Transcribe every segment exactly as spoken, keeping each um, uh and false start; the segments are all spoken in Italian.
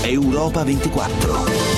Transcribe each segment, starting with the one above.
Europa ventiquattro.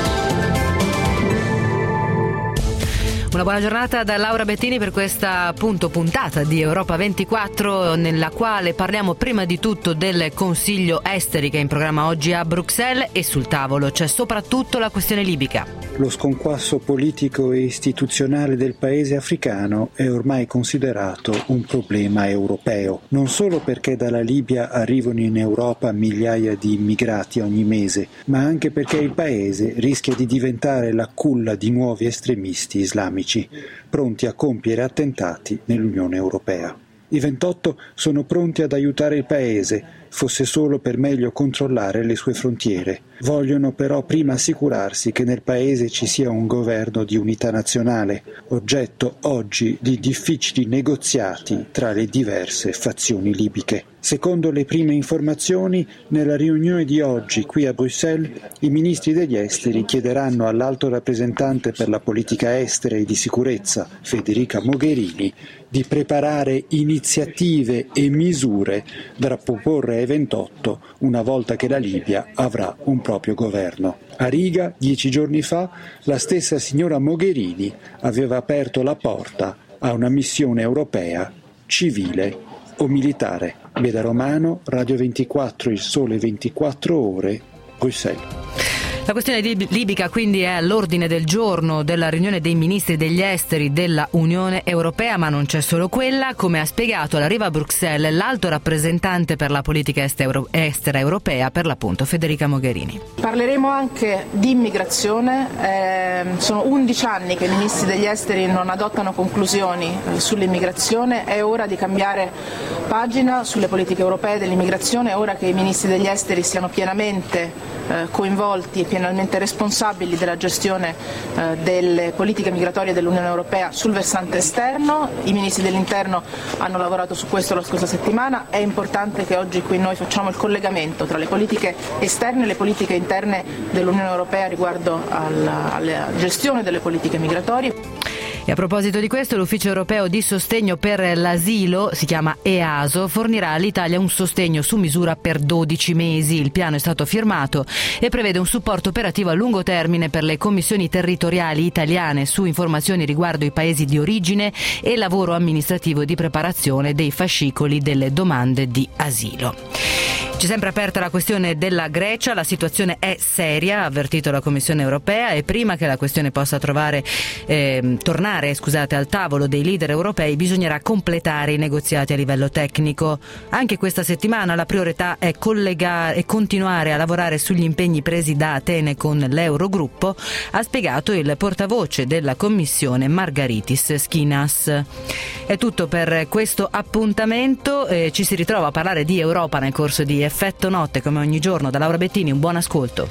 Una buona giornata da Laura Bettini per questa appunto puntata di Europa ventiquattro, nella quale parliamo prima di tutto del Consiglio Esteri che è in programma oggi a Bruxelles, e sul tavolo c'è soprattutto la questione libica. Lo sconquasso politico e istituzionale del paese africano è ormai considerato un problema europeo, non solo perché dalla Libia arrivano in Europa migliaia di immigrati ogni mese, ma anche perché il paese rischia di diventare la culla di nuovi estremisti islamici pronti a compiere attentati nell'Unione Europea. I ventotto sono pronti ad aiutare il paese, fosse solo per meglio controllare le sue frontiere. Vogliono però prima assicurarsi che nel paese ci sia un governo di unità nazionale, oggetto oggi di difficili negoziati tra le diverse fazioni libiche. Secondo le prime informazioni, nella riunione di oggi qui a Bruxelles, i ministri degli esteri chiederanno all'alto rappresentante per la politica estera e di sicurezza, Federica Mogherini, di preparare iniziative e misure da proporre ai ventotto una volta che la Libia avrà un proprio governo. A Riga, dieci giorni fa, la stessa signora Mogherini aveva aperto la porta a una missione europea civile o militare. Beda Romano, Radio ventiquattro, Il Sole ventiquattro Ore, Bruxelles. La questione libica quindi è all'ordine del giorno della riunione dei ministri degli esteri della Unione Europea, ma non c'è solo quella. Come ha spiegato all'arrivo a Bruxelles l'alto rappresentante per la politica estera europea, per l'appunto Federica Mogherini. Parleremo anche di immigrazione. Eh, sono undici anni che i ministri degli esteri non adottano conclusioni eh, sull'immigrazione. È ora di cambiare pagina sulle politiche europee dell'immigrazione. È ora che i ministri degli esteri siano pienamente eh, coinvolti e pienamente responsabili della gestione eh, delle politiche migratorie dell'Unione Europea sul versante esterno. I ministri dell'interno hanno lavorato su questo la scorsa settimana. È importante che oggi qui noi facciamo il collegamento tra le politiche esterne e le politiche interne dell'Unione Europea riguardo alla, alla gestione delle politiche migratorie. E a proposito di questo, l'Ufficio Europeo di Sostegno per l'Asilo, si chiama E A S O, fornirà all'Italia un sostegno su misura per dodici mesi. Il piano è stato firmato e prevede un supporto operativo a lungo termine per le commissioni territoriali italiane su informazioni riguardo i paesi di origine e lavoro amministrativo di preparazione dei fascicoli delle domande di asilo. C'è sempre aperta la questione della Grecia, la situazione è seria, ha avvertito la Commissione Europea, e prima che la questione possa trovare, eh, tornare scusate, al tavolo dei leader europei bisognerà completare i negoziati a livello tecnico. Anche questa settimana la priorità è collegare e continuare a lavorare sugli impegni presi da Atene con l'Eurogruppo, ha spiegato il portavoce della Commissione Margaritis Schinas. È tutto per questo appuntamento, eh, ci si ritrova a parlare di Europa nel corso di Effetto Notte come ogni giorno da Laura Bettini. Un buon ascolto.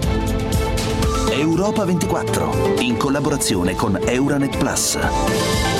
Europa ventiquattro in collaborazione con Euranet Plus.